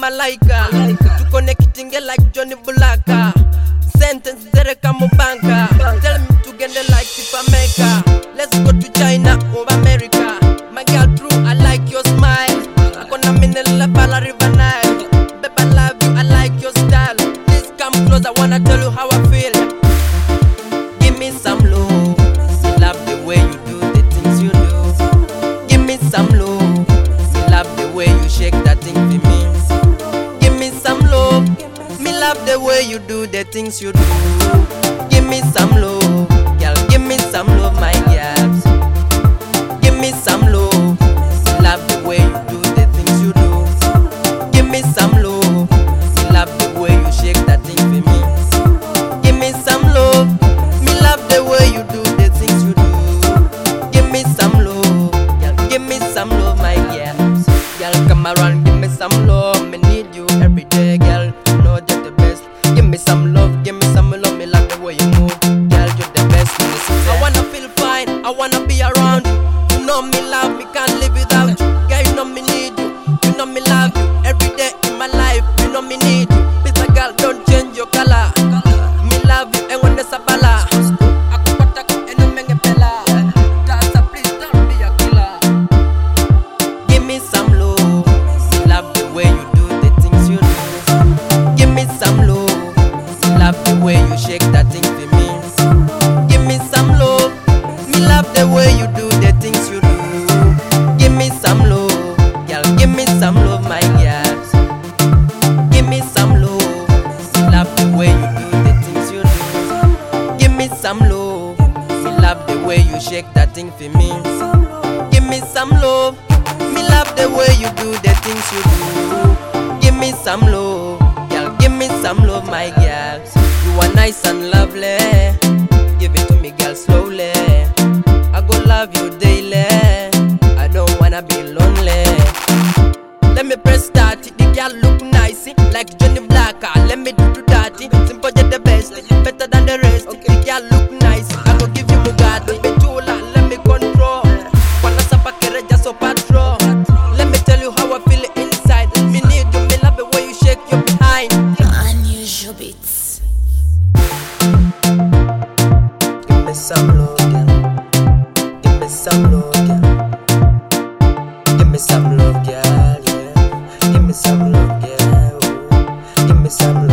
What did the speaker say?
malaika. To connecting it like Johnny Bulaka. Sentence Dereka Mubanka. Tell me to get the like if I make her. Let's go to China or America. My girl true, I like your smile. I gonna minela Bala River Nile. Babe, I love you, I like your style. Please come close, I wanna tell you how I feel. Give me some love. Love the way you do the things you do. Give me some love. Love the way you shake that thing for me. Give me some love. Me love the way you do the things you do. Give me some love, girl. Give me some love, my girls. Give me some love. Love the way you do the things you do. Give me some love. Love the way you shake that thing for me. Give me some love. Me love the way you do the things you do. Give me some love, girl. Give me some love, my girls. Girl, come around, give me some love. Me need you every day, girl. You know you're the best. Give me some love, give me some love. Me love the way you move, girl. You're the best. I wanna feel fine, I wanna be around you. You know me love, me can't live without you. Girl, you know me need you, you know me love you. Every day in my life, you know me need you. Please, my girl, don't change your color. Me love you, and when there's a bala, give me some love. Love the way you do the things you do. Give me some love. Love the way you shake that thing for me. Give me some love. Me love the way you do the things you do. Give me some love, girl. Give me some love, my girls. Give me some love. Love the way you do the things you do. Give me some love. Me love the way you shake that thing for me. Give me some love. Me love the way you do the things you do. Give me some love, girl. Give me some love, my girls. You are nice and lovely. Give it to me, girl, slowly. I go love you daily. I don't wanna be lonely. Let me press start. The girl look nice, like Johnny Blacker. Let me do that. Simple, you're the best, better than the rest. The girl look nice. I go give you Bugatti. Betula, let me control. Wanna sapakere just so patrol. Let me tell you how I feel inside. Me need you, me love the way you shake your behind. Unusual beats. Give me some love, girl. Give me some love, girl. Give me some love, girl. Yeah. Give me some love, girl. Give me some love.